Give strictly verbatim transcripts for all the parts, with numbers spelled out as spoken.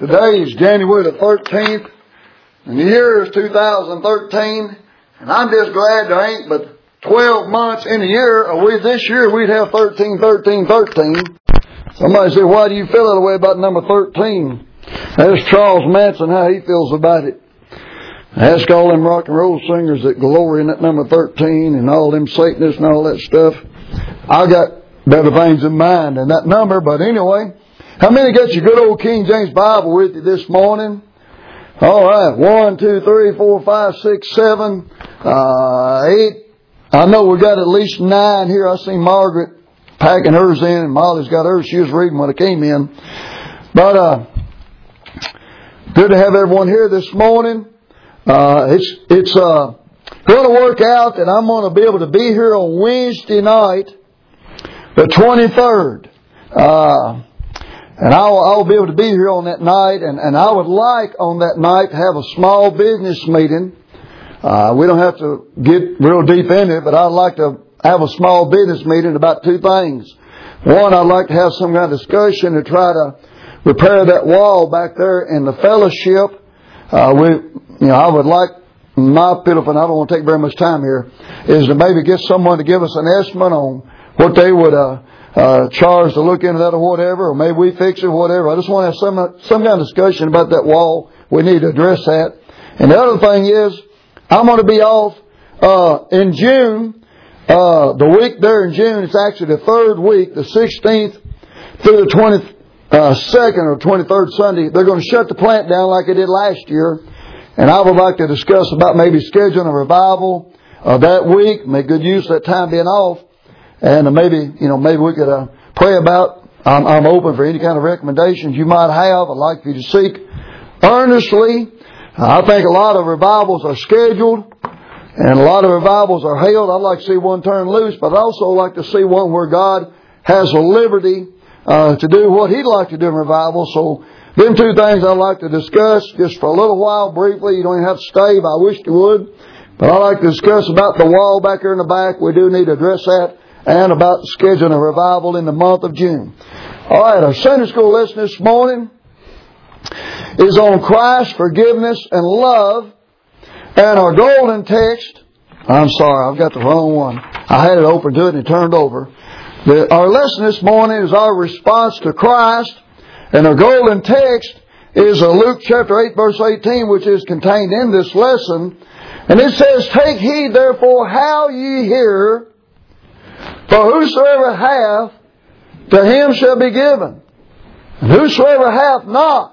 Today is January the thirteenth, and the year is two thousand thirteen, and I'm just glad there ain't but twelve months in a year, or we, this year we'd have thirteen, thirteen, thirteen. Somebody said, why do you feel that way about number thirteen? Ask Charles Manson how he feels about it. Ask all them rock and roll singers that glory in that number thirteen and all them Satanists and all that stuff. I got better things in mind than that number, but anyway, how many got your good old King James Bible with you this morning? All right, one, two, three, four, five, six, seven, uh, eight. I know we got at least nine here. I seen Margaret packing hers in, and Molly's got hers. She was reading when I came in. But uh, good to have everyone here this morning. Uh, it's it's uh, going to work out that I'm going to be able to be here on Wednesday night, the twenty-third. Uh, and I'll, I'll be able to be here on that night. And, and I would like on that night to have a small business meeting. Uh, we don't have to get real deep in it, but I'd like to have a small business meeting about two things. One, I'd like to have some kind of discussion to try to repair that wall back there in the fellowship. Uh, we, you know, I would like, my opinion, I don't want to take very much time here, is to maybe get someone to give us an estimate on what they would, uh, uh, charge to look into that or whatever, or maybe we fix it or whatever. I just want to have some, some kind of discussion about that wall. We need to address that. And the other thing is, I'm going to be off, uh, in June, uh, the week there in June. It's actually the third week, the sixteenth through the twenty-second or twenty-third Sunday. They're going to shut the plant down like they did last year. And I would like to discuss about maybe scheduling a revival, uh, that week, make good use of that time being off. And uh, maybe, you know, maybe we could, uh, pray about, I'm, I'm open for any kind of recommendations you might have. I'd like for you to seek earnestly. I think a lot of revivals are scheduled and a lot of revivals are held. I'd like to see one turn loose, but I'd also like to see one where God has a liberty uh, to do what He'd like to do in revival. So them two things I'd like to discuss just for a little while briefly. You don't even have to stay, but I wish you would. But I'd like to discuss about the wall back there in the back. We do need to address that, and about scheduling a revival in the month of June. All right, our Sunday school lesson this morning is on Christ, forgiveness, and love. And our golden text, I'm sorry, I've got the wrong one. I had it open to it and it turned over. The, our lesson this morning is our response to Christ. And our golden text is uh, Luke chapter eight verse eighteen, which is contained in this lesson. And it says, take heed therefore how ye hear, for whosoever hath, to him shall be given. And whosoever hath not,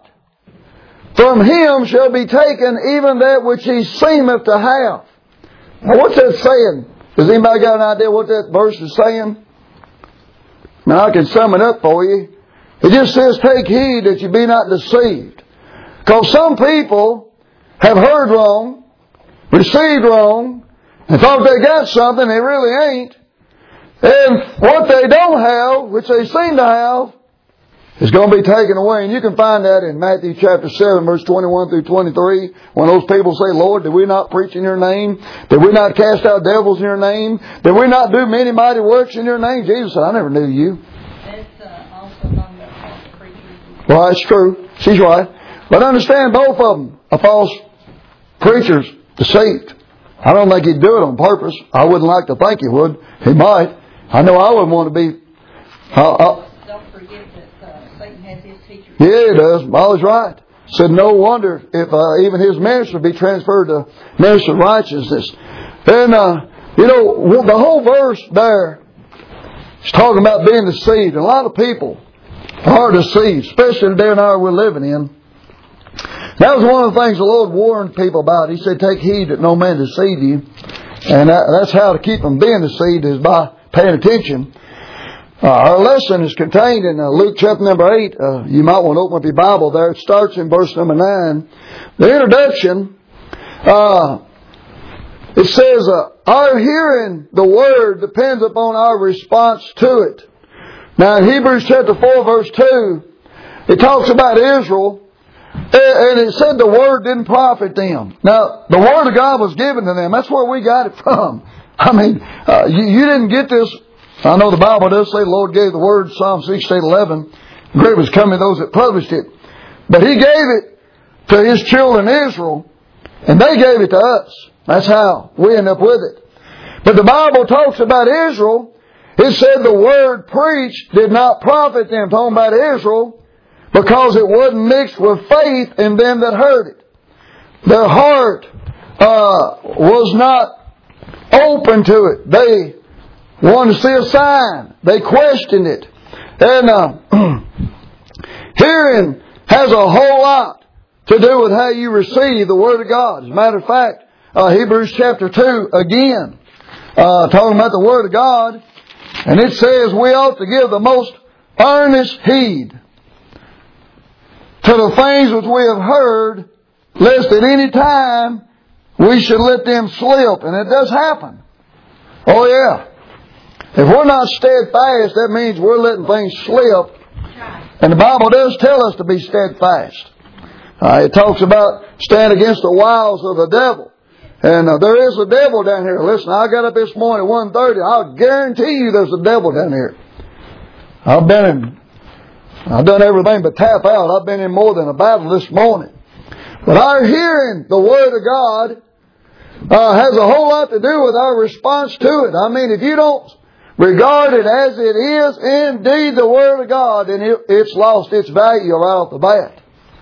from him shall be taken even that which he seemeth to have. Now what's that saying? Does anybody got an idea what that verse is saying? Now I can sum it up for you. It just says, take heed that you be not deceived. Because some people have heard wrong, received wrong, and thought they got something they really ain't. And what they don't have, which they seem to have, is going to be taken away. And you can find that in Matthew chapter seven, verse twenty-one through twenty-three. When those people say, Lord, did we not preach in your name? Did we not cast out devils in your name? Did we not do many mighty works in your name? Jesus said, I never knew you. That's uh, also among the false preachers. Well, that's true. She's right. But understand, both of them are false preachers, deceived. I don't think he'd do it on purpose. I wouldn't like to think he would. He might. I know I wouldn't want to be... Uh, uh, Don't forget that uh, Satan has his teachers. Yeah, he does. Molly's right. Said no wonder if uh, even his ministry would be transferred to ministry of righteousness. Then, uh, you know, the whole verse there is talking about being deceived. And a lot of people are deceived, especially in the day and hour we're living in. That was one of the things the Lord warned people about. He said, take heed that no man deceive you. And that, that's how to keep from being deceived, is by paying attention. Uh, our lesson is contained in uh, Luke chapter number eight. Uh, you might want to open up your Bible there. It starts in verse number nine. The introduction, uh, it says, uh, our hearing the word depends upon our response to it. Now in Hebrews chapter four verse two, it talks about Israel. And it said the word didn't profit them. Now, the word of God was given to them. That's where we got it from. I mean, uh, you, you didn't get this. I know the Bible does say the Lord gave the word, Psalm sixty-eight eleven. Great was coming to those that published it. But He gave it to His children Israel, and they gave it to us. That's how we end up with it. But the Bible talks about Israel. It said the word preached did not profit them, talking about Israel, because it wasn't mixed with faith in them that heard it. Their heart uh, was not open to it. They wanted to see a sign. They questioned it. And uh, hearing has a whole lot to do with how you receive the Word of God. As a matter of fact, uh, Hebrews chapter two, again, uh, talking about the Word of God, and it says we ought to give the most earnest heed to the things which we have heard, lest at any time we should let them slip. And it does happen. Oh yeah. If we're not steadfast, that means we're letting things slip. And the Bible does tell us to be steadfast. Uh, it talks about stand against the wiles of the devil. And uh, there is a devil down here. Listen, I got up this morning at one thirty. I'll guarantee you there's a devil down here. I've been in, I've done everything but tap out. I've been in more than a battle this morning. But our hearing the Word of God uh, has a whole lot to do with our response to it. I mean, if you don't regard it as it is indeed the Word of God, then it, it's lost its value right off the bat.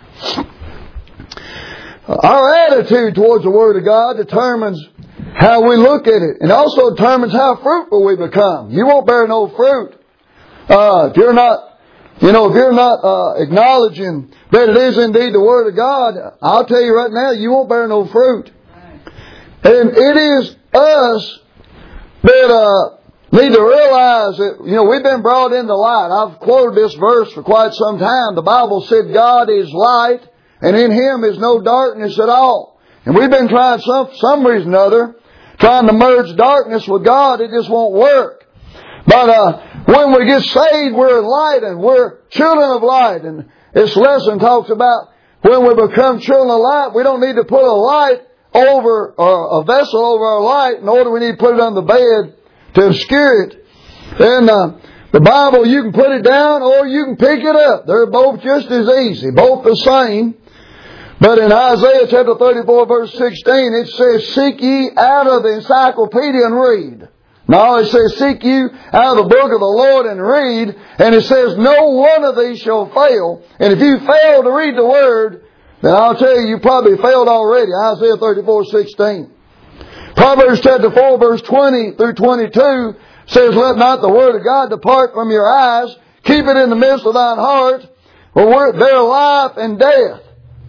Our attitude towards the Word of God determines how we look at it, and also determines how fruitful we become. You won't bear no fruit uh, if you're not, you know, if you're not uh, acknowledging that it is indeed the Word of God. I'll tell you right now, you won't bear no fruit. And it is us that uh, need to realize that, you know, we've been brought into light. I've quoted this verse for quite some time. The Bible said God is light, and in Him is no darkness at all. And we've been trying some some reason or other, trying to merge darkness with God. It just won't work. But uh, when we get saved, we're enlightened. We're children of light. And this lesson talks about when we become children of light, we don't need to put a light over, or a vessel over our light, nor do we need to put it on the bed to obscure it. And uh, the Bible, you can put it down or you can pick it up. They're both just as easy, both the same. But in Isaiah chapter thirty-four verse sixteen, it says, seek ye out of the encyclopedia and read. No, it says, seek you out of the book of the Lord and read. And it says, no one of these shall fail. And if you fail to read the Word, then I'll tell you, you probably failed already. Isaiah thirty-four sixteen. Proverbs chapter four verse twenty through twenty-two says, let not the Word of God depart from your eyes. Keep it in the midst of thine heart. For their life and death.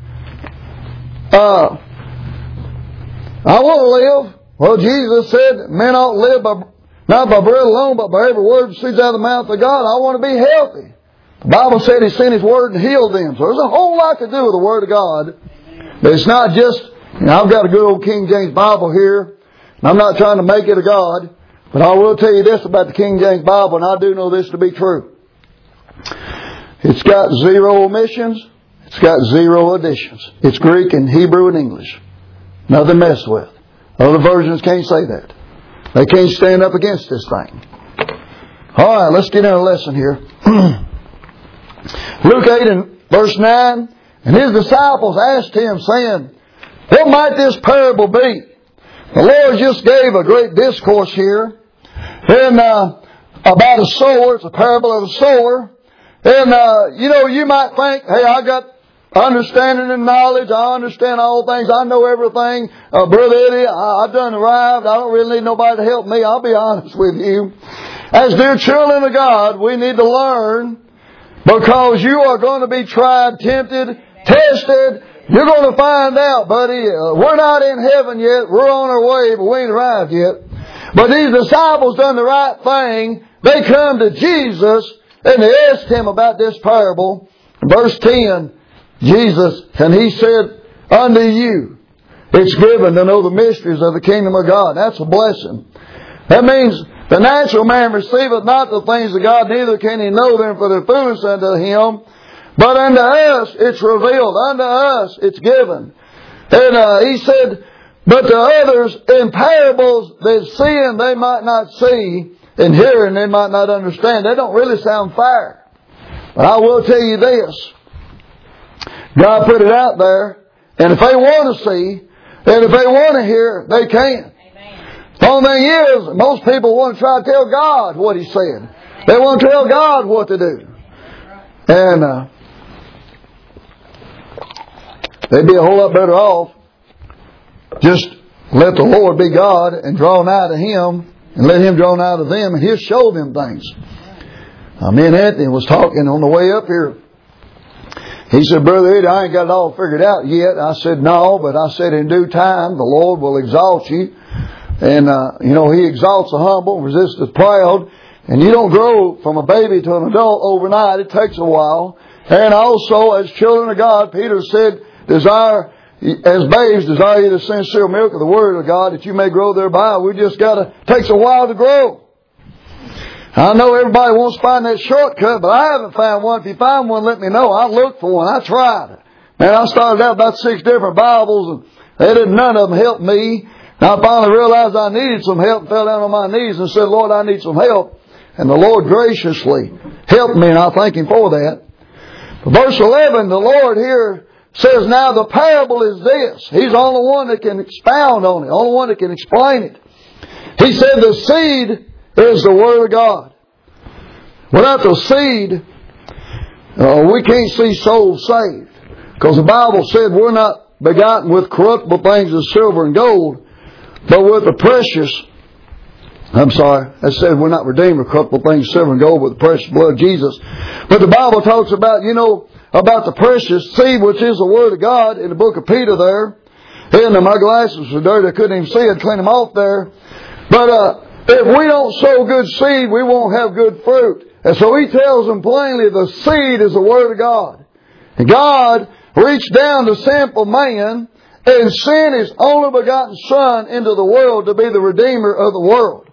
Uh, I want to live. Well, Jesus said, men ought to live by, not by bread alone, but by every word that proceeds out of the mouth of God. I want to be healthy. The Bible said He sent His Word and healed them. So there's a whole lot to do with the Word of God. But it's not just, you know, I've got a good old King James Bible here, and I'm not trying to make it a God, but I will tell you this about the King James Bible, and I do know this to be true. It's got zero omissions. It's got zero additions. It's Greek and Hebrew and English. Nothing messed with. Other versions can't say that. They can't stand up against this thing. All right, let's get into a lesson here. Luke eight and verse nine. And His disciples asked Him, saying, what might this parable be? The Lord just gave a great discourse here. And uh, about a sower. It's a parable of a sower. And, uh, you know, you might think, hey, I got understanding and knowledge. I understand all things. I know everything. Uh, Brother Eddie, I, I've done arrived. I don't really need nobody to help me. I'll be honest with you. As dear children of God, we need to learn, because you are going to be tried, tempted, tested. You're going to find out, buddy. Uh, we're not in heaven yet. We're on our way, but we ain't arrived yet. But these disciples done the right thing. They come to Jesus and they asked Him about this parable. Verse ten, Jesus, and He said, unto you it's given to know the mysteries of the kingdom of God. That's a blessing. That means the natural man receiveth not the things of God, neither can he know them, for they're foolish unto him. But unto us it's revealed, unto us it's given. And uh, He said, but to others in parables that seeing they might not see, and hearing they might not understand. They don't really sound fair. But I will tell you this. God put it out there. And if they want to see, and if they want to hear, they can. Amen. The only thing is, most people want to try to tell God what He said. They want to tell God what to do. And uh, they'd be a whole lot better off just let the Lord be God and draw nigh to Him and let Him draw nigh to them, and He'll show them things. Uh, me and Anthony was talking on the way up here. He said, Brother Eddie, I ain't got it all figured out yet. I said, no, but I said in due time the Lord will exalt you. And, uh, you know, He exalts the humble, resists the proud. And you don't grow from a baby to an adult overnight. It takes a while. And also, as children of God, Peter said, desire, as babes, desire you the sincere milk of the Word of God that you may grow thereby. We just got to, it takes a while to grow. I know everybody wants to find that shortcut, but I haven't found one. If you find one, let me know. I looked for one. I tried. Man, I started out about six different Bibles, and they didn't, none of them helped me. And I finally realized I needed some help and fell down on my knees and said, Lord, I need some help. And the Lord graciously helped me, and I thank Him for that. But verse eleven, the Lord here says, now the parable is this. He's the only one that can expound on it, the only one that can explain it. He said the seed is the Word of God. Without the seed, uh, we can't see souls saved. Because the Bible said we're not begotten with corruptible things as silver and gold, but with the precious, I'm sorry, I said we're not redeemed with corruptible things, silver and gold, with the precious blood of Jesus. But the Bible talks about, you know, about the precious seed, which is the Word of God, in the book of Peter there. And uh, my glasses were dirty, I couldn't even see it, clean them off there. But uh, if we don't sow good seed, we won't have good fruit. And so He tells them plainly the seed is the Word of God. And God reached down to sinful man and sent His only begotten Son into the world to be the Redeemer of the world.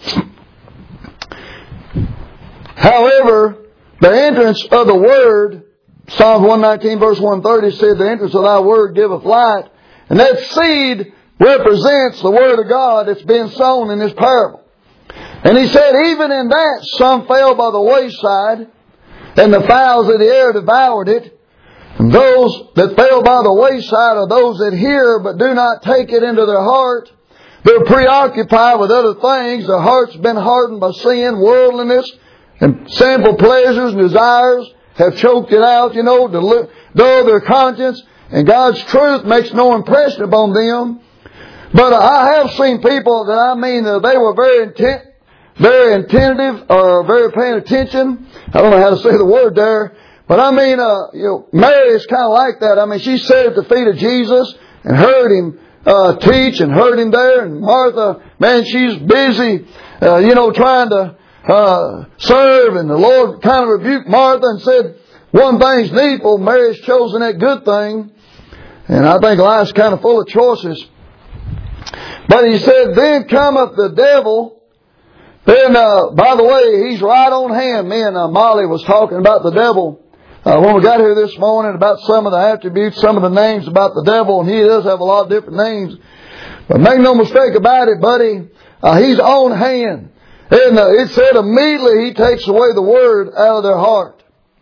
However, the entrance of the Word, Psalms one nineteen verse one thirty said, the entrance of Thy Word giveth light. And that seed represents the Word of God that's been sown in this parable. And He said, even in that, some fell by the wayside, and the fowls of the air devoured it. And those that fell by the wayside are those that hear, but do not take it into their heart. They're preoccupied with other things. Their heart's been hardened by sin, worldliness, and sinful pleasures and desires have choked it out, you know, to dull their conscience. And God's truth makes no impression upon them. But I have seen people that I mean, uh, they were very intent, very attentive, or very paying attention. I don't know how to say the word there. But I mean, uh, you know, Mary is kind of like that. I mean, she sat at the feet of Jesus and heard Him uh, teach and heard Him there. And Martha, man, she's busy, uh, you know, trying to uh, serve. And the Lord kind of rebuked Martha and said, one thing's needful, Mary's chosen that good thing. And I think life's kind of full of choices. But He said, then cometh the devil. Then, uh, by the way, he's right on hand. Me and uh, Molly was talking about the devil uh, when we got here this morning, about some of the attributes, some of the names about the devil. And he does have a lot of different names. But make no mistake about it, buddy, uh, he's on hand. And uh, it said immediately He takes away the Word out of their heart.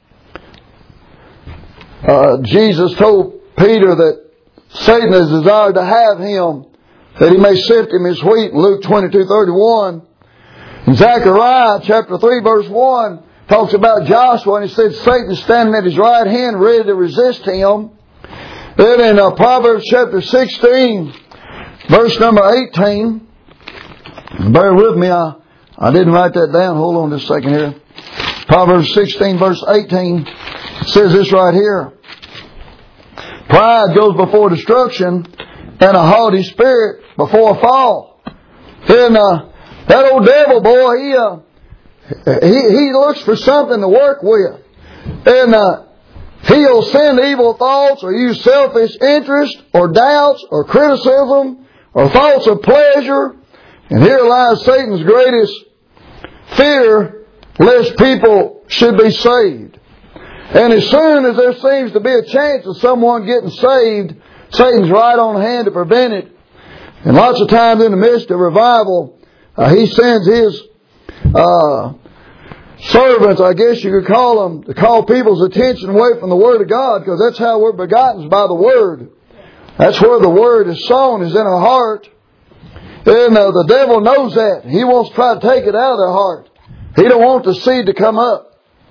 Uh, Jesus told Peter that Satan has desired to have him, that he may sift him as wheat, in Luke twenty-two thirty-one. In Zechariah chapter three verse one talks about Joshua, and he said Satan is standing at his right hand ready to resist him. Then in uh, Proverbs chapter sixteen verse number eighteen, bear with me, I, I didn't write that down, hold on just a second here. Proverbs sixteen verse eighteen says this right here. Pride goes before destruction, and a haughty spirit before a fall. Then uh, that old devil, boy, he, uh, he he looks for something to work with. And uh, he'll send evil thoughts or use selfish interest or doubts or criticism or thoughts of pleasure. And here lies Satan's greatest fear, lest people should be saved. And as soon as there seems to be a chance of someone getting saved, Satan's right on hand to prevent it. And lots of times in the midst of revival, uh, he sends his uh, servants, I guess you could call them, to call people's attention away from the Word of God, because that's how we're begotten, by the Word. That's where the Word is sown, is in our heart. And uh, the devil knows that. He wants to try to take it out of their heart. He don't want the seed to come up.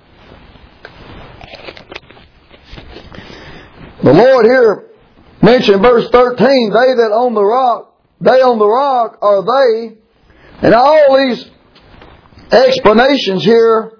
The Lord here mentioned in verse thirteen, they that on the rock, they on the rock are they. And all these explanations here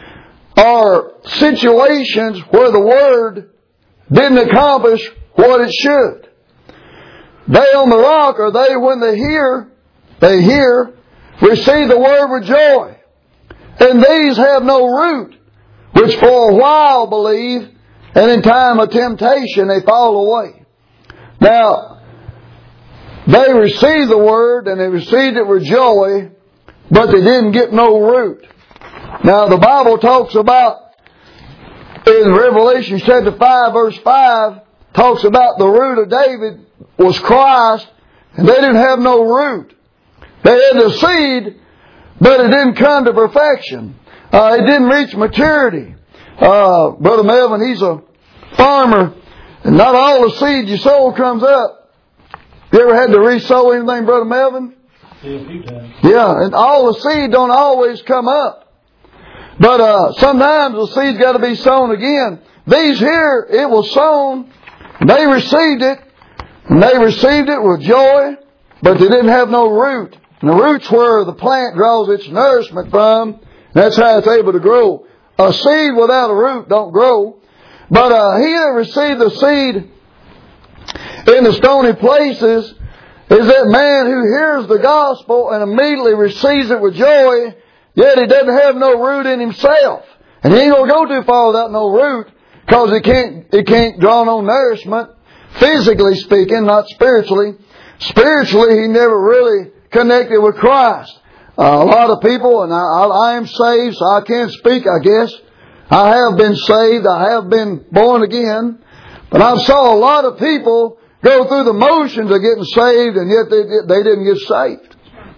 are situations where the Word didn't accomplish what it should. They on the rock are they when they hear, they hear, receive the Word with joy. And these have no root, which for a while believe, and in time of temptation they fall away. Now, they received the Word and they received it with joy, but they didn't get no root. Now the Bible talks about, in Revelation chapter five verse five, talks about the root of David was Christ, and they didn't have no root. They had the seed, but it didn't come to perfection. Uh, it didn't reach maturity. Uh, Brother Melvin, he's a farmer, and not all the seed you sow comes up. You ever had to re-sow anything, Brother Melvin? Yeah, a few times. Yeah, and all the seed don't always come up. But uh, sometimes the seed's got to be sown again. These here, it was sown. They received it. And they received it with joy. But they didn't have no root. And the root's where the plant draws its nourishment from. That's how it's able to grow. A seed without a root don't grow. But uh, he that received the seed in the stony places is that man who hears the gospel and immediately receives it with joy, yet he doesn't have no root in himself. And he ain't going to go too far without no root, because he can't, he can't draw no nourishment, physically speaking, not spiritually. Spiritually, he never really connected with Christ. Uh, a lot of people, and I, I, I am saved, so I can speak, I guess. I have been saved, I have been born again, but I saw a lot of people go through the motions of getting saved, and yet they, they didn't get saved.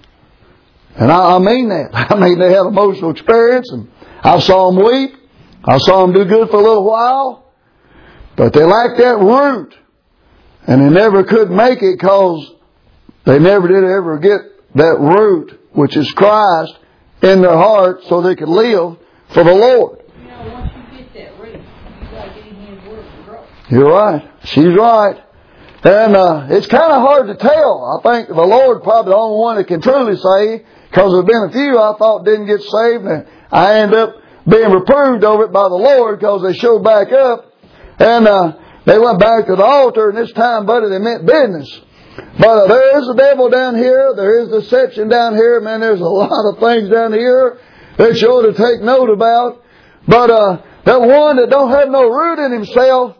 And I, I mean that. I mean, they had emotional experience, and I saw them weep. I saw them do good for a little while, but they lacked that root, and they never could make it because they never did ever get that root, which is Christ, in their heart, so they could live for the Lord. You know, once you get that root, you got to get in His Word to grow. You're right. She's right. And uh, it's kind of hard to tell. I think the Lord probably the only one that can truly say, because there's been a few I thought didn't get saved, and I ended up being reproved over it by the Lord because they showed back up, and uh, they went back to the altar, and this time, buddy, they meant business. But uh, there is a devil down here. There is deception down here. Man, there's a lot of things down here that you ought to take note about. But uh, that one that don't have no root in himself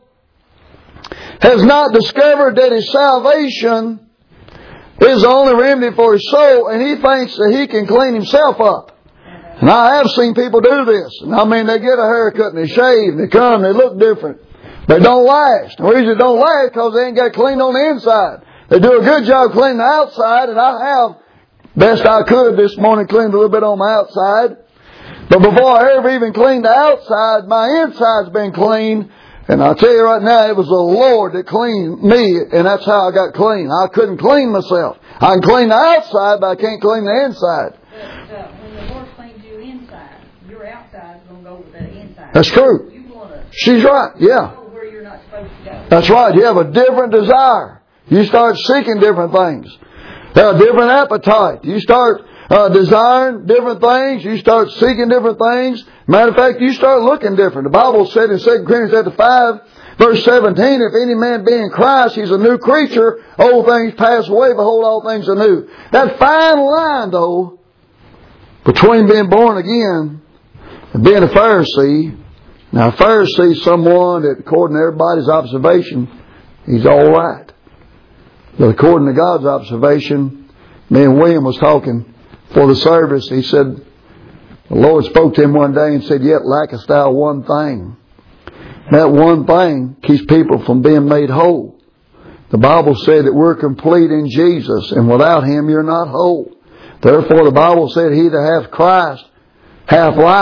has not discovered that his salvation is the only remedy for his soul, and he thinks that he can clean himself up. And I have seen people do this. And I mean, they get a haircut and they shave and they come and they look different. They don't last. The reason they don't last is because they ain't got cleaned on the inside. They do a good job cleaning the outside, and I have, best I could this morning, cleaned a little bit on my outside. But before I ever even cleaned the outside, my inside's been clean. And I'll tell you right now, it was the Lord that cleaned me, and that's how I got clean. I couldn't clean myself. I can clean the outside, but I can't clean the inside. But uh, when the Lord cleans you inside, your outside's going to go with that inside. That's true. You want to She's right, yeah. go where you're not supposed to go. That's right. You have a different desire. You start seeking different things. A different appetite. You start uh, desiring different things. You start seeking different things. Matter of fact, you start looking different. The Bible said in Second Corinthians chapter five, verse seventeen, if any man be in Christ, he's a new creature. Old things pass away, behold, all things are new. That fine line, though, between being born again and being a Pharisee. Now, a Pharisee is someone that, according to everybody's observation, he's all right. But according to God's observation, me and William was talking for the service. He said, the Lord spoke to him one day and said, yet lackest thou one thing. That one thing keeps people from being made whole. The Bible said that we're complete in Jesus, and without Him you're not whole. Therefore the Bible said, he that hath Christ hath life.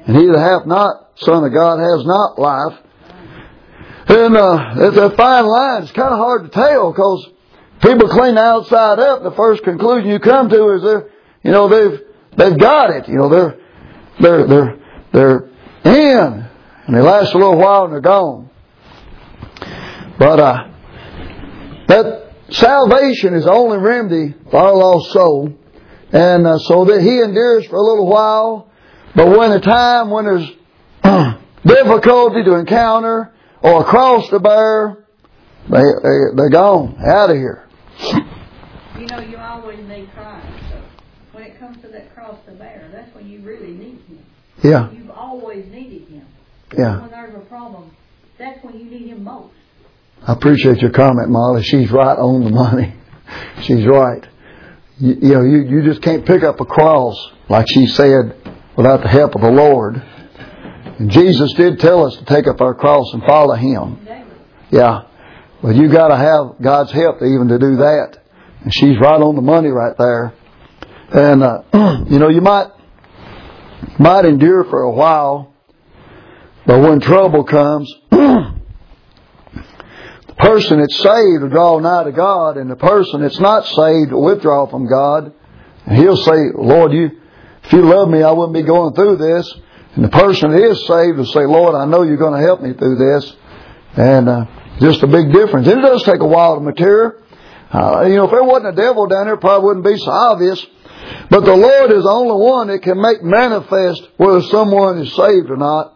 And he that hath not Son of God has not life. And uh, it's a fine line. It's kind of hard to tell because people clean the outside up. The first conclusion you come to is they're, you know, they've they've got it. You know, they're they're they're they're in, and they last a little while and they're gone. But uh, that salvation is the only remedy for our lost soul, and uh, so that he endures for a little while. But when the time when there's difficulty to encounter or a cross to bear, they, they, they're gone, out of here. You know, you always need Christ. So when it comes to that cross to bear, that's when you really need Him. Yeah. You've always needed Him. Yeah. When there's a problem, that's when you need Him most. I appreciate your comment, Molly. She's right on the money. She's right. You, you know, you, you just can't pick up a cross, like she said, without the help of the Lord. And Jesus did tell us to take up our cross and follow Him. Yeah. But you got to have God's help to even to do that. And she's right on the money right there. And, uh, you know, you might, might endure for a while, but when trouble comes, the person that's saved will draw nigh to God, and the person that's not saved will withdraw from God. And he'll say, Lord, you, if you love me, I wouldn't be going through this. And the person that is saved will say, Lord, I know you're going to help me through this. And uh, just a big difference. And it does take a while to mature. Uh, you know, if there wasn't a devil down there, it probably wouldn't be so obvious. But the Lord is the only one that can make manifest whether someone is saved or not.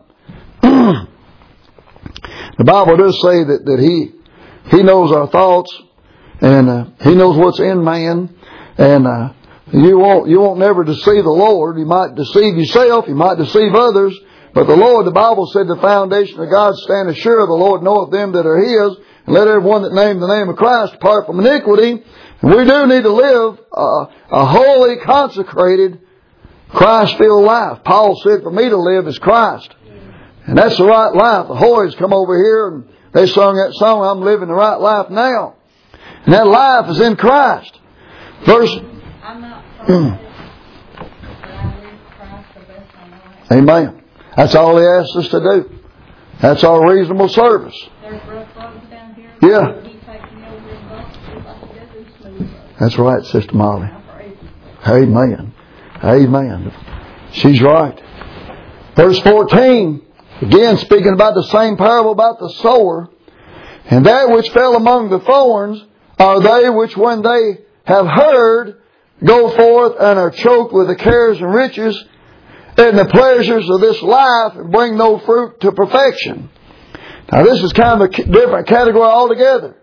The Bible does say that, that He He knows our thoughts, and uh, He knows what's in man. And uh, you won't you won't never deceive the Lord. You might deceive yourself. You might deceive others. But the Lord, the Bible said, the foundation of God standeth sure. The Lord knoweth them that are His. And let everyone that name the name of Christ depart from iniquity. And we do need to live uh, a holy, consecrated, Christ-filled life. Paul said, for me to live is Christ. And that's the right life. The Hoys come over here and they sung that song, I'm living the right life now. And that life is in Christ. Verse... I'm not promised, but I live Christ the best I know. Amen. That's all He asks us to do. That's our reasonable service. There's rough roads down here. Yeah. He takes me over in boats just like He does in smooth roads. That's right, Sister Molly. I'm praising Him. Amen. Amen. She's right. Verse fourteen, again speaking about the same parable about the sower. And that which fell among the thorns are they which when they have heard go forth and are choked with the cares and riches and the pleasures of this life and bring no fruit to perfection. Now this is kind of a different category altogether.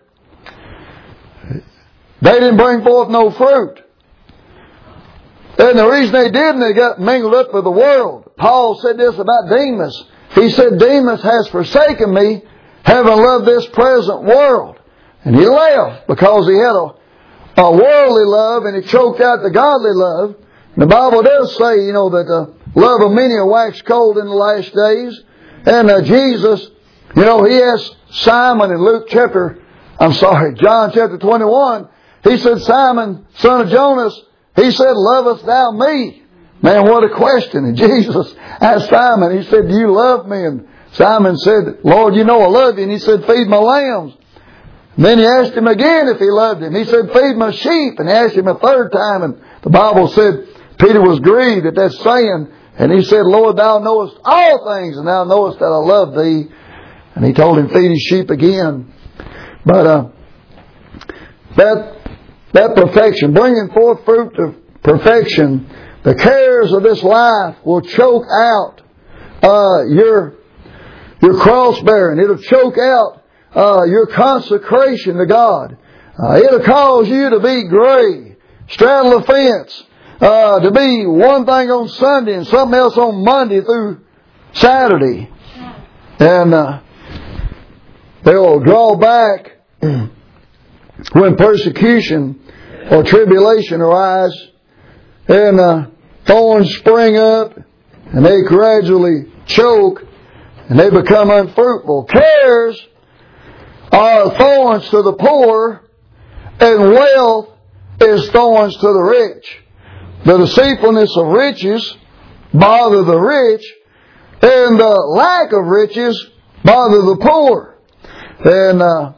They didn't bring forth no fruit. And the reason they didn't, they got mingled up with the world. Paul said this about Demas. He said, Demas has forsaken me, having loved this present world. And he left because he had a, a worldly love and he choked out the godly love. And the Bible does say, you know, that the love of many will wax cold in the last days. And uh, Jesus, you know, He asked Simon in Luke chapter, I'm sorry, John chapter twenty-one, He said, Simon, son of Jonas, He said, lovest thou me? Man, what a question. And Jesus asked Simon, He said, do you love me? And Simon said, Lord, you know I love you. And He said, feed my lambs. And then He asked him again if he loved him. He said, feed my sheep. And He asked him a third time. And the Bible said Peter was grieved at that saying. And he said, Lord, thou knowest all things, and thou knowest that I love thee. And He told him, feed his sheep again. But uh, that that perfection, bringing forth fruit to perfection, the cares of this life will choke out uh, your your cross bearing. It'll choke out uh, your consecration to God. Uh, it'll cause you to be gray, straddle the fence, uh, to be one thing on Sunday and something else on Monday through Saturday. And uh, they'll draw back when persecution or tribulation arise, and uh, thorns spring up, and they gradually choke, and they become unfruitful. Cares are thorns to the poor, and wealth is thorns to the rich. The deceitfulness of riches bother the rich, And the lack of riches bother the poor. And uh,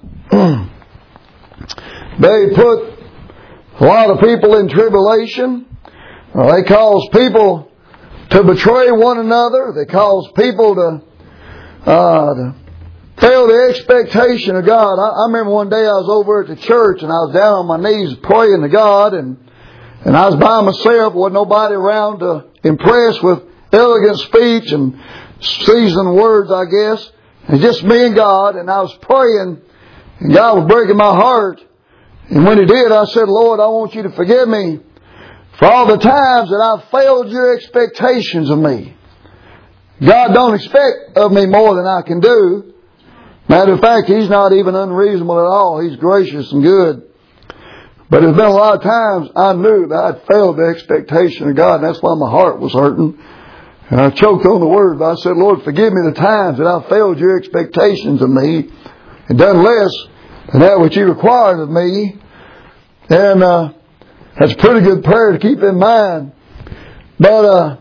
they put a lot of people in tribulation. Uh, they cause people to betray one another. They cause people to, uh, to fail the expectation of God. I, I remember one day I was over at the church and I was down on my knees praying to God, and and I was by myself. Wasn't nobody around to impress with elegant speech and seasoned words, I guess. And just me and God, and I was praying, and God was breaking my heart. And when He did, I said, Lord, I want You to forgive me for all the times that I've failed Your expectations of me. God don't expect of me more than I can do. Matter of fact, He's not even unreasonable at all. He's gracious and good. But there's been a lot of times I knew that I'd failed the expectation of God, and that's why my heart was hurting. And I choked on the word, but I said, Lord, forgive me the times that I failed Your expectations of me and done less than that which You required of me. And uh, that's a pretty good prayer to keep in mind. But uh,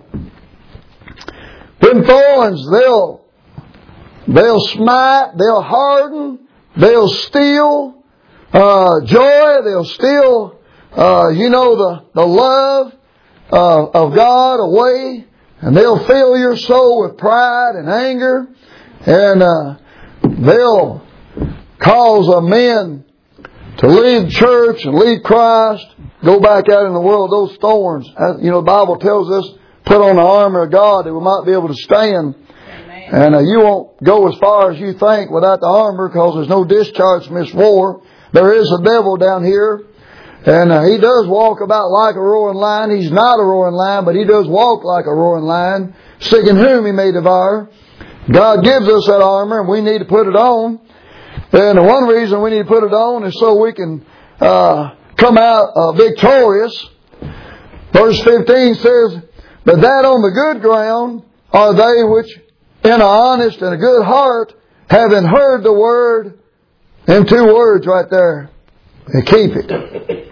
them thorns, they'll, they'll smite, they'll harden, they'll steal uh, joy, they'll steal, uh, you know, the, the love uh, of God away. And they'll fill your soul with pride and anger. And uh, they'll cause a man to leave church and leave Christ, go back out in the world. Those thorns, you know, the Bible tells us, put on the armor of God that we might be able to stand. Amen. And uh, you won't go as far as you think without the armor, because there's no discharge from this war. There is a devil down here. And uh, he does walk about like a roaring lion. He's not a roaring lion, but he does walk like a roaring lion, seeking whom he may devour. God gives us that armor, and we need to put it on. And the one reason we need to put it on is so we can uh, come out uh, victorious. Verse fifteen says, but that on the good ground are they which in an honest and a good heart, having heard the word, and two words right there, and keep it.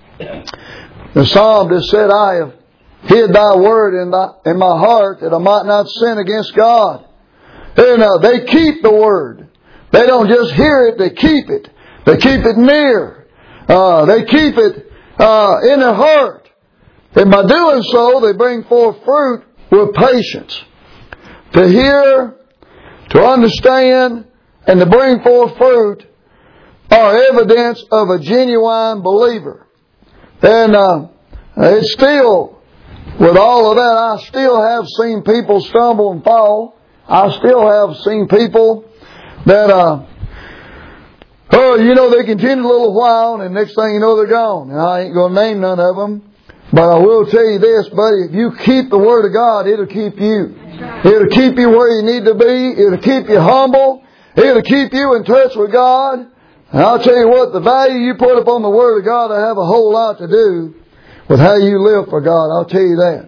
The psalmist said, I have hid Thy word in, thy, in my heart that I might not sin against God. And uh, they keep the word. They don't just hear it, they keep it. They keep it near. Uh, they keep it uh, in their heart. And by doing so, they bring forth fruit with patience. To hear, to understand, and to bring forth fruit are evidence of a genuine believer. And uh, it's still, with all of that, I still have seen people stumble and fall. I still have seen people that, uh, oh, you know, they continue a little while, and next thing you know, they're gone. And I ain't going to name none of them. But I will tell you this, buddy, if you keep the Word of God, it'll keep you. It'll keep you where you need to be. It'll keep you humble. It'll keep you in touch with God. And I'll tell you what, the value you put upon the Word of God will have a whole lot to do with how you live for God. I'll tell you that.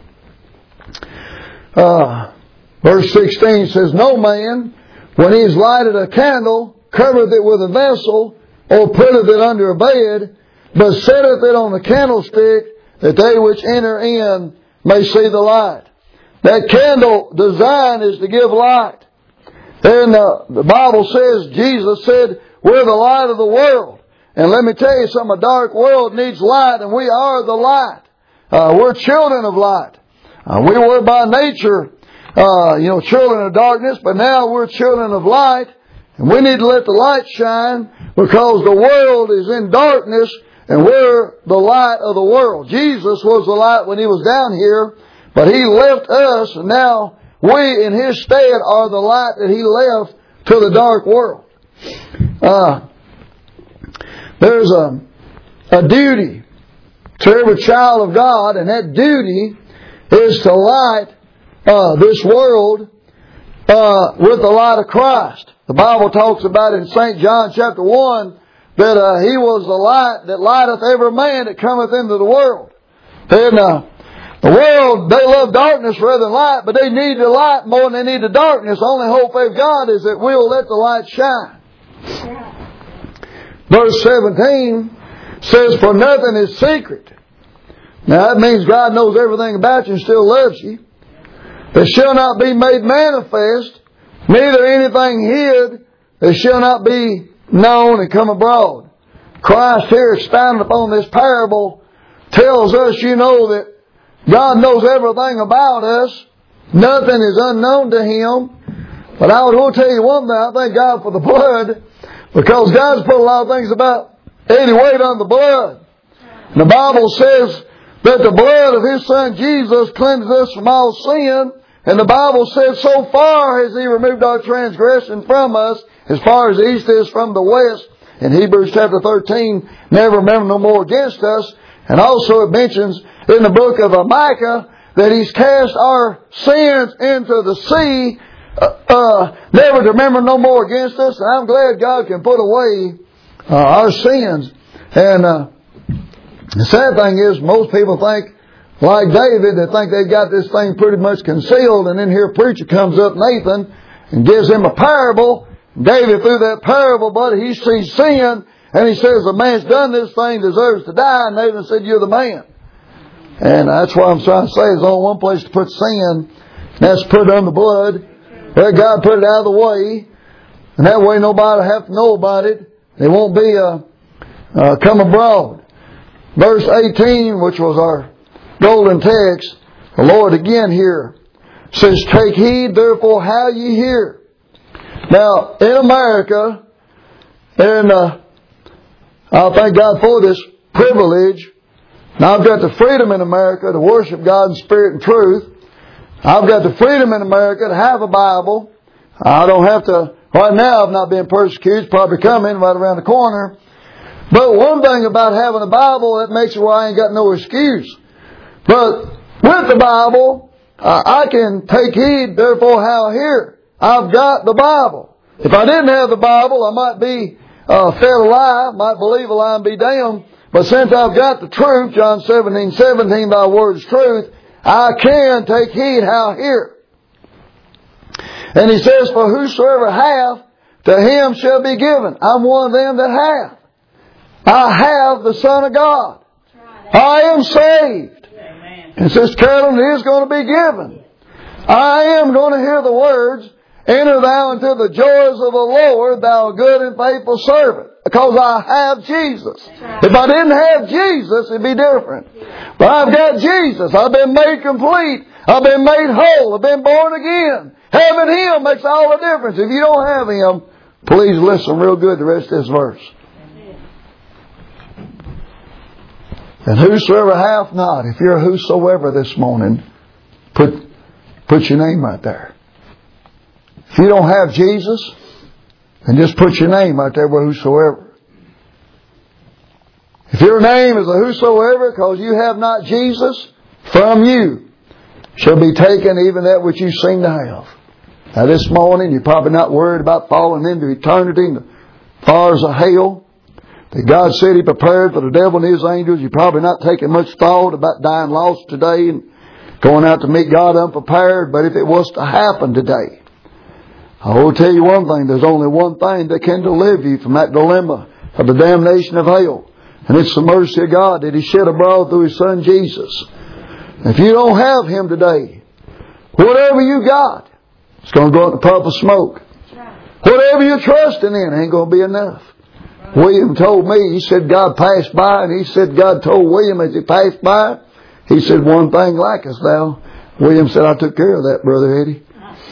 Uh, verse sixteen says, no man, when he has lighted a candle, covereth it with a vessel, or putteth it under a bed, but setteth it on the candlestick, that they which enter in may see the light. That candle design is to give light. And uh, the Bible says, Jesus said, we're the light of the world. And let me tell you something, a dark world needs light, and we are the light. Uh, we're children of light. Uh, we were by nature, uh, you know, children of darkness, but now we're children of light. And we need to let the light shine, because the world is in darkness, and we're the light of the world. Jesus was the light when He was down here, but He left us, and now we in His stead are the light that He left to the dark world. Uh, there's a, a duty to every child of God, and that duty is to light uh, this world uh, with the light of Christ. The Bible talks about in Saint John chapter one that uh, He was the light that lighteth every man that cometh into the world. And uh, the world, they love darkness rather than light, but they need the light more than they need the darkness. The only hope they've got is that we'll let the light shine. Verse seventeen says, for nothing is secret. Now that means God knows everything about you and still loves you. that shall not be made manifest, neither anything hid that shall not be known and come abroad. Christ here expounding upon this parable tells us, you know, that God knows everything about us. Nothing is unknown to Him. But I will tell you one thing, I thank God for the blood, because God's put a lot of things about any weight on the blood. And the Bible says that the blood of His Son Jesus cleanses us from all sin. And the Bible says, so far has He removed our transgression from us, as far as the east is from the west. In Hebrews chapter thirteen, never remember no more against us. And also it mentions in the book of Micah that He's cast our sins into the sea, uh, uh, never to remember no more against us. And I'm glad God can put away uh, our sins. And uh, the sad thing is, most people think, like David, they think they've got this thing pretty much concealed, and then here a preacher comes up, Nathan, and gives him a parable. David, through that parable, buddy, he sees sin, and he says, the man's done this thing, deserves to die. And Nathan said, you're the man. And that's what I'm trying to say, there's only one place to put sin, and that's put it on the blood. Let God put it out of the way, and that way nobody will have to know about it. It won't be uh, uh, come abroad. Verse eighteen, which was our golden text, the Lord again here says, take heed therefore how ye hear. Now, in America, and uh, I thank God for this privilege. Now, I've got the freedom in America to worship God in spirit and truth. I've got the freedom in America to have a Bible. I don't have to, right now I've not been persecuted, it's probably coming right around the corner. But one thing about having a Bible, that makes it where I ain't got no excuse. But with the Bible, uh, I can take heed, therefore, how I hear. I've got the Bible. If I didn't have the Bible, I might be uh, fed a lie, might believe a lie and be damned. But since I've got the truth, John seventeen seventeen, thy word is truth, I can take heed how I hear. And He says, for whosoever hath, to him shall be given. I'm one of them that have. I have the Son of God. I am saved. And Sister Carolyn, it is going to be given. I am going to hear the words, enter thou into the joys of the Lord, thou good and faithful servant. Because I have Jesus. If I didn't have Jesus, it'd be different. But I've got Jesus. I've been made complete. I've been made whole. I've been born again. Having Him makes all the difference. If you don't have Him, please listen real good to the rest of this verse. And whosoever hath not, if you're a whosoever this morning, put, put your name right there. If you don't have Jesus, then just put your name right there with whosoever. If your name is a whosoever, because you have not Jesus, from you shall be taken even that which you seem to have. Now this morning, you're probably not worried about falling into eternity in the fires of hell that God said He prepared for the devil and his angels. You're probably not taking much thought about dying lost today and going out to meet God unprepared. But if it was to happen today, I will tell you one thing. There's only one thing that can deliver you from that dilemma of the damnation of hell. And it's the mercy of God that He shed abroad through His Son Jesus. If you don't have Him today, whatever you got, it's going to go up the puff of smoke. Whatever you're trusting in ain't going to be enough. William told me, he said God passed by, and he said God told William as he passed by, he said, one thing like us thou. William said, I took care of that, Brother Eddie.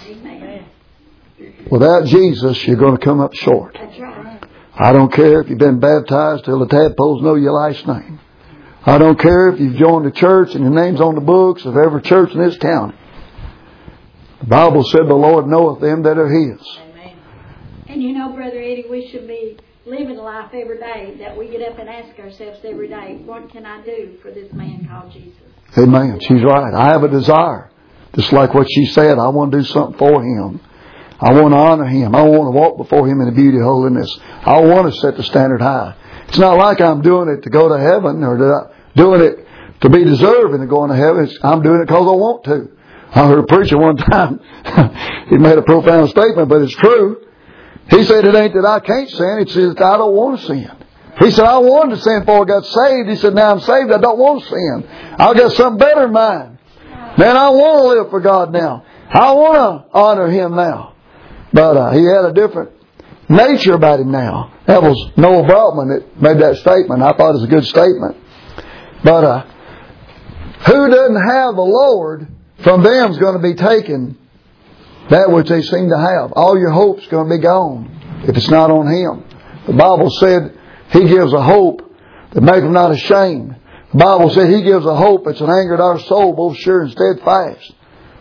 Without Jesus, you're going to come up short. I don't care if you've been baptized till the tadpoles know your last name. I don't care if you've joined a church and your name's on the books of every church in this town. The Bible said the Lord knoweth them that are His. Amen. And you know, Brother Eddie, we should be living life every day, that we get up and ask ourselves every day, what can I do for this man called Jesus? Amen. She's right. I have a desire. Just like what she said, I want to do something for Him. I want to honor Him. I want to walk before Him in the beauty of holiness. I want to set the standard high. It's not like I'm doing it to go to heaven or that I'm doing it to be deserving of going to heaven. It's, I'm doing it because I want to. I heard a preacher one time, he made a profound statement, but it's true. He said it ain't that I can't sin, it says that I don't want to sin. He said, I wanted to sin before I got saved. He said, now I'm saved, I don't want to sin. I've got something better in mind. Man, I want to live for God now. I want to honor Him now. But uh, he had a different nature about him now. That was Noah Brotman that made that statement. I thought it was a good statement. But uh, who doesn't have the Lord, from them is going to be taken that which they seem to have. All your hope's going to be gone if it's not on Him. The Bible said He gives a hope that maketh not ashamed. The Bible said He gives a hope that's an angered our soul, both sure and steadfast.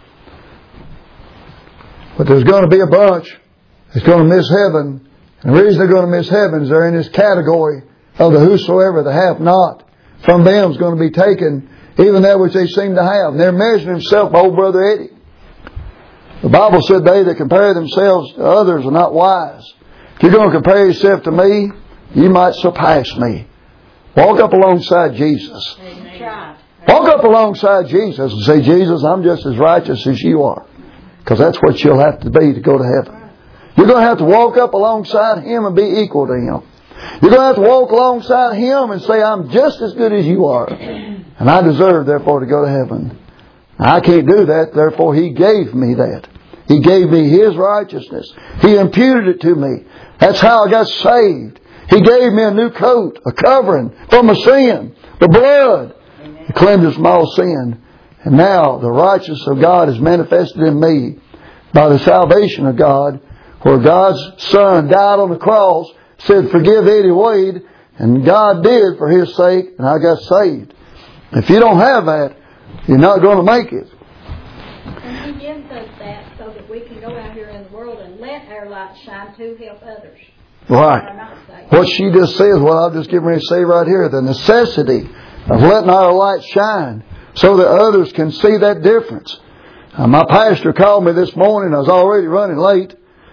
But there's going to be a bunch that's going to miss heaven. And the reason they're going to miss heaven is they're in this category of the whosoever that hath not. From them is going to be taken even that which they seem to have. And they're measuring themselves by old Brother Eddie. The Bible said they that compare themselves to others are not wise. If you're going to compare yourself to me, you might surpass me. Walk up alongside Jesus. Amen. Walk up alongside Jesus and say, Jesus, I'm just as righteous as you are. Because that's what you'll have to be to go to heaven. You're going to have to walk up alongside Him and be equal to Him. You're going to have to walk alongside Him and say, I'm just as good as you are. And I deserve, therefore, to go to heaven. I can't do that, therefore He gave me that. He gave me His righteousness. He imputed it to me. That's how I got saved. He gave me a new coat, a covering from a sin, the blood. He cleansed us from all sin. And now the righteousness of God is manifested in me by the salvation of God, where God's Son died on the cross, said, forgive Eddie Wade, and God did for His sake, and I got saved. If you don't have that, you're not going to make it. And He gives us that so that we can go out here in the world and let our light shine to help others. Right. What she just says, what I'll just give her to say right here, the necessity of letting our light shine so that others can see that difference. Uh, my pastor called me this morning. I was already running late.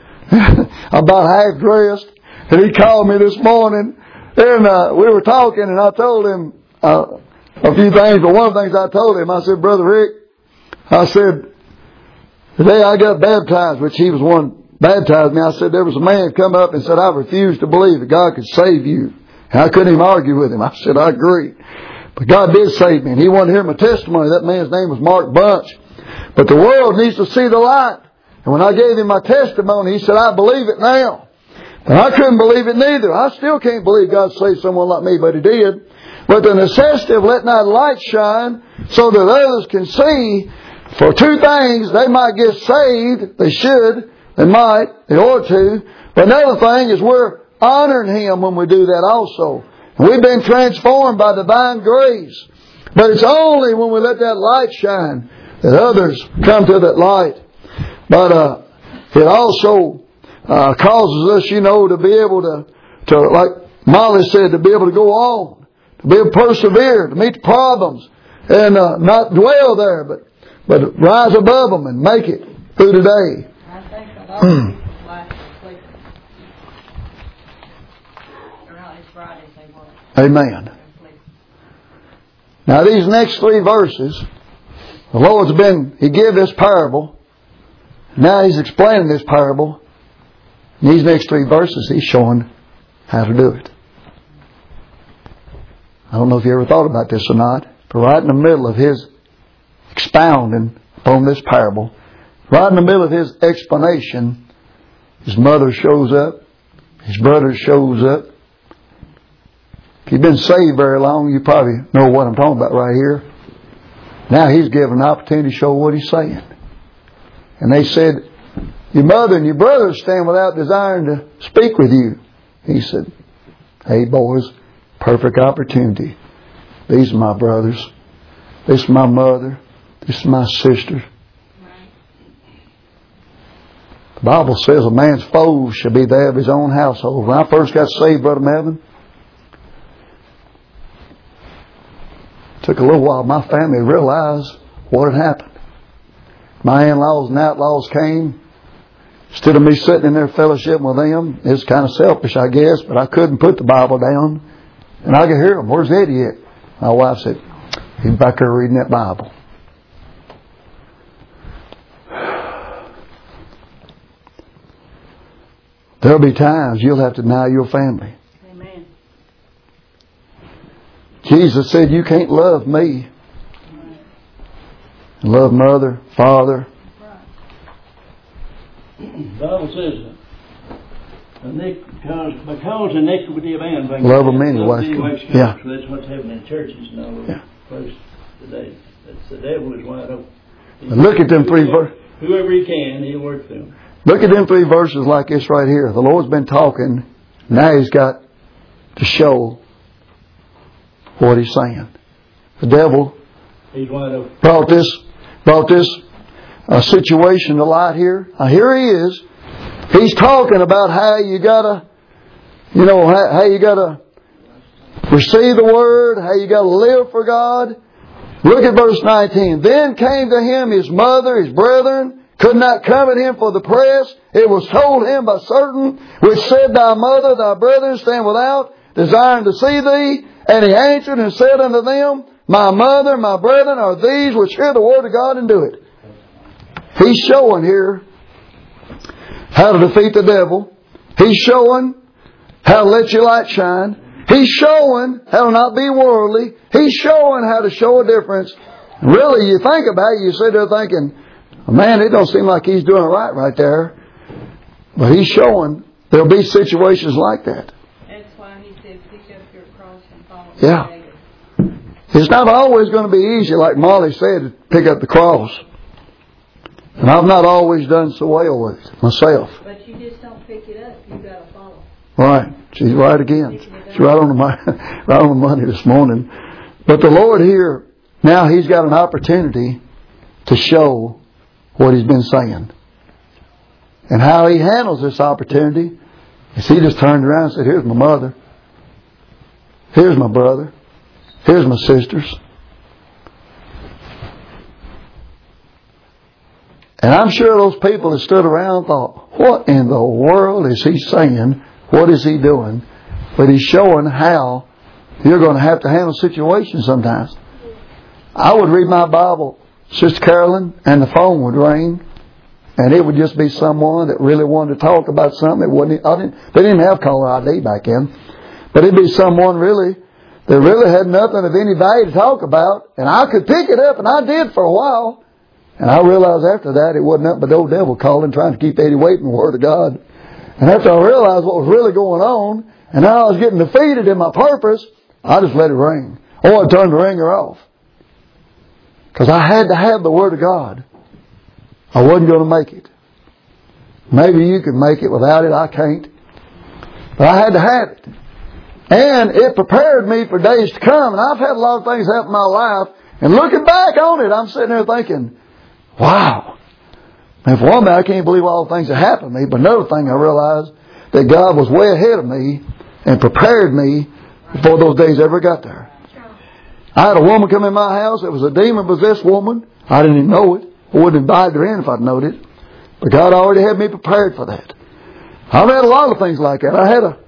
About half dressed. And he called me this morning. And uh, we were talking, and I told him uh, a few things. But one of the things I told him, I said, Brother Rick, I said, the day I got baptized, which he was one baptized me, I said, there was a man come up and said, I refuse to believe that God could save you. And I couldn't even argue with him. I said, I agree. But God did save me. And he wanted to hear my testimony. That man's name was Mark Bunch. But the world needs to see the light. And when I gave him my testimony, he said, I believe it now. But I couldn't believe it neither. I still can't believe God saved someone like me, but He did. But the necessity of letting that light shine so that others can see, for two things, they might get saved. They should. They might. They ought to. But another thing is we're honoring Him when we do that also. And we've been transformed by divine grace. But it's only when we let that light shine that others come to that light. But uh, it also uh, causes us, you know, to be able to, to, like Molly said, to be able to go on, to be able to persevere, to meet the problems, and uh, not dwell there, but but rise above them and make it through the day. I think a lot of people's life is sleeping. They're not as bright as they were. Amen. Now these next three verses, the Lord's been, He gave this parable. Now He's explaining this parable. In these next three verses, He's showing how to do it. I don't know if you ever thought about this or not, but right in the middle of His expounding upon this parable, right in the middle of His explanation, His mother shows up, His brother shows up. If you've been saved very long, you probably know what I'm talking about right here. Now He's given an opportunity to show what He's saying. And they said, your mother and your brother stand without desiring to speak with you. He said, hey boys, perfect opportunity. These are my brothers. This is my mother. This is my sister. The Bible says a man's foes shall be there of his own household. When I first got saved, Brother Melvin, it took a little while my family realized what had happened. My in-laws and outlaws came. Instead of me sitting in there fellowship with them, it's kind of selfish, I guess, but I couldn't put the Bible down. And I could hear them. Where's Eddie at? My wife said, he's back there reading that Bible. There'll be times you'll have to deny your family. Amen. Jesus said, you can't love me Love mother, father. The Bible says, because, because iniquity of man brings love them anyway. Yeah. So that's what's happening in churches now. Yeah. Close today. That's the devil is wide open. And look at them three verses. Whoever he can, he'll work through them. Look at them three verses like this right here. The Lord's been talking. Now He's got to show what He's saying. The devil He's wide open. brought this brought this uh, situation to light here. Now here He is. He's talking about how you gotta, you know, how, how you gotta receive the Word, how you gotta live for God. Look at verse nineteen. Then came to him his mother, his brethren, could not come at him for the press. It was told him by certain which said, Thy mother, thy brethren stand without, desiring to see thee. And he answered and said unto them, My mother, my brethren are these which hear the word of God and do it. He's showing here how to defeat the devil. He's showing how to let your light shine. He's showing how to not be worldly. He's showing how to show a difference. Really, you think about it, you sit there thinking, man, it don't seem like he's doing it right right there. But he's showing there'll be situations like that. That's why he said, pick up your cross and follow me. Yeah. It's not always going to be easy, like Molly said, to pick up the cross. And I've not always done so well with it myself. But you just don't pick it up. You've got to follow. Right. She's right again. She's right on the right on the money this morning. But the Lord here, now He's got an opportunity to show what He's been saying. And how He handles this opportunity is He just turned around and said, here's my mother. Here's my brother. Here's my sisters. And I'm sure those people that stood around thought, what in the world is he saying? What is he doing? But he's showing how you're going to have to handle situations sometimes. I would read my Bible, Sister Carolyn, and the phone would ring. And it would just be someone that really wanted to talk about something. It wasn't, I didn't, they didn't have caller I D back then. But it'd be someone really that really had nothing of any value to talk about. And I could pick it up, and I did for a while. And I realized after that it wasn't nothing but the old devil calling, trying to keep Eddie away from the Word of God. And after I realized what was really going on, and how I was getting defeated in my purpose, I just let it ring. Or I turned the ringer off. Because I had to have the Word of God. I wasn't going to make it. Maybe you can make it without it. I can't. But I had to have it. And it prepared me for days to come. And I've had a lot of things happen in my life. And looking back on it, I'm sitting there thinking, wow. And for one thing, I can't believe all the things that happened to me. But another thing, I realized that God was way ahead of me and prepared me before those days ever got there. I had a woman come in my house. It was a demon-possessed woman. I didn't even know it. I wouldn't have invited her in if I'd known it. But God already had me prepared for that. I've had a lot of things like that. I had a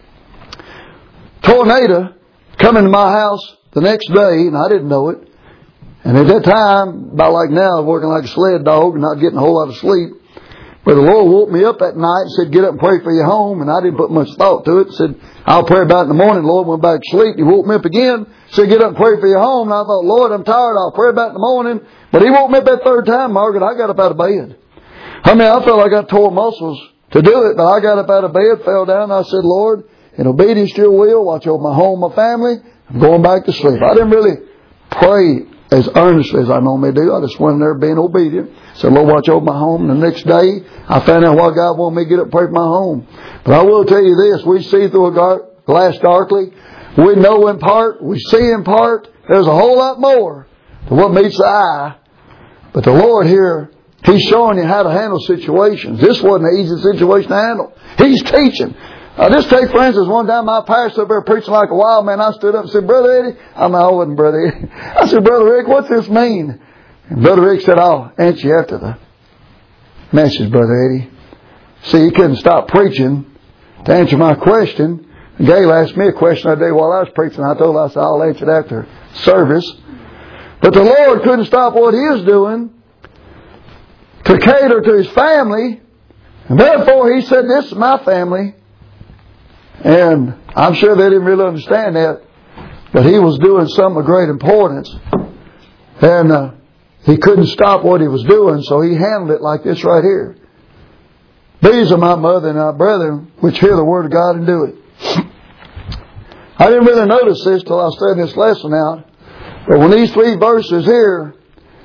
tornado come into my house the next day, and I didn't know it. And at that time, about like now, I was working like a sled dog and not getting a whole lot of sleep. But the Lord woke me up that night and said, get up and pray for your home. And I didn't put much thought to it. Said, I'll pray about it in the morning. The Lord went back to sleep. He woke me up again. Said, get up and pray for your home. And I thought, Lord, I'm tired. I'll pray about it in the morning. But He woke me up that third time, Margaret. I got up out of bed. I mean, I felt like I tore muscles to do it. But I got up out of bed, fell down. And I said, Lord, in obedience to your will, watch over my home, my family. I'm going back to sleep. I didn't really pray as earnestly as I normally do. I just went in there being obedient. Said, Lord, watch over my home. And the next day, I found out why God wanted me to get up and pray for my home. But I will tell you this. We see through a gar- glass darkly. We know in part. We see in part. There's a whole lot more to what meets the eye. But the Lord here, He's showing you how to handle situations. This wasn't an easy situation to handle. He's teaching. Uh, just take, for instance, one time my pastor up there preaching like a wild man. I stood up and said, Brother Eddie, I mean, I wasn't Brother Eddie. I said, Brother Rick, what's this mean? And Brother Rick said, I'll answer you after the message, Brother Eddie. See, he couldn't stop preaching to answer my question. And Gail asked me a question that day while I was preaching. I told her, I said, I'll answer it after service. But the Lord couldn't stop what He was doing to cater to His family. And therefore, He said, this is my family. And I'm sure they didn't really understand that. But He was doing something of great importance. And uh, he couldn't stop what he was doing, so he handled it like this right here. These are my mother and my brethren, which hear the word of God and do it. I didn't really notice this till I studied this lesson out. But when these three verses here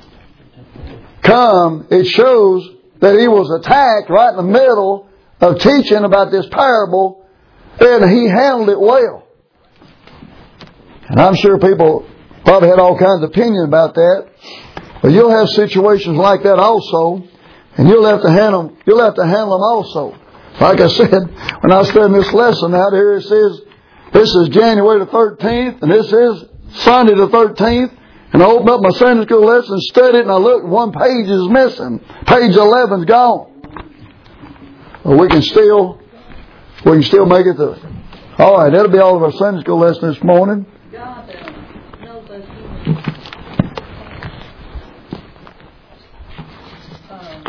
come, it shows that he was attacked right in the middle of teaching about this parable, and he handled it well. And I'm sure people probably had all kinds of opinion about that. But you'll have situations like that also, and you'll have to handle them, you'll have to handle them also. Like I said, when I studied this lesson out here, it says this is January the thirteenth, and this is Sunday the thirteenth. And I opened up my Sunday school lesson, studied it, and I looked, one page is missing. Page eleven's gone. Well, we can still, we can still make it through it. All right, that'll be all of our Sunday school lesson this morning. God uh, knows us humans. Um,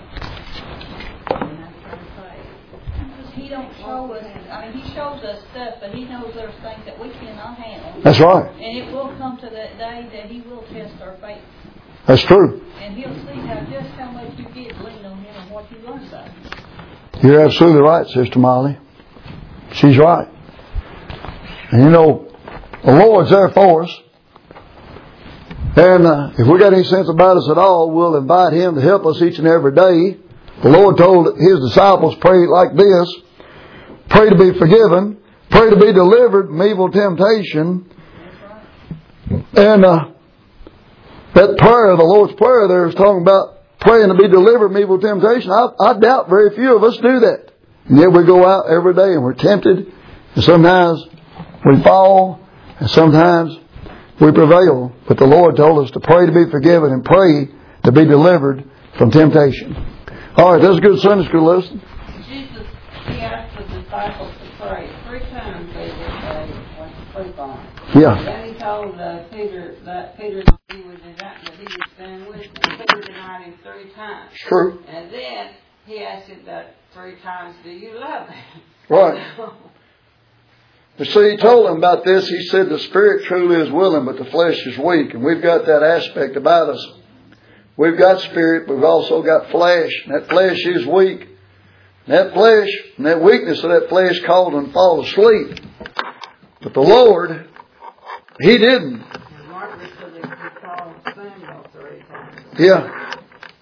he don't show us. I mean, he shows us stuff, but he knows there's things that we cannot handle. That's right. And it will come to that day that he will test our faith. That's true. And he'll see how just how much you get lean on him and what you learn about him. You're absolutely right, Sister Molly. She's right. And you know, the Lord's there for us. And uh, if we got any sense about us at all, we'll invite Him to help us each and every day. The Lord told His disciples, pray like this. Pray to be forgiven. Pray to be delivered from evil temptation. And uh, that prayer, the Lord's Prayer there, is talking about praying to be delivered from evil temptation. I, I doubt very few of us do that. And yet we go out every day and we're tempted. And sometimes we fall. And sometimes we prevail. But the Lord told us to pray to be forgiven and pray to be delivered from temptation. All right, that's a good Sunday school lesson. Jesus, He asked the disciples to pray. Three times they did say, went to sleep on it. Yeah. Then He told uh, Peter that Peter he would that He would stand with him. Peter denied Him three times. It's true. And then He asked him that three times, do you love me? Right. You see, He told them about this. He said the spirit truly is willing, but the flesh is weak. And we've got that aspect about us. We've got spirit, but we've also got flesh. And that flesh is weak. And that flesh, and that weakness of that flesh caused them to fall asleep. But the Lord, He didn't. And Margaret said that He called Samuel three times. Yeah.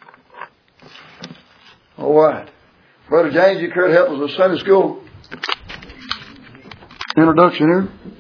All right. Brother James, you could help us with Sunday school introduction here.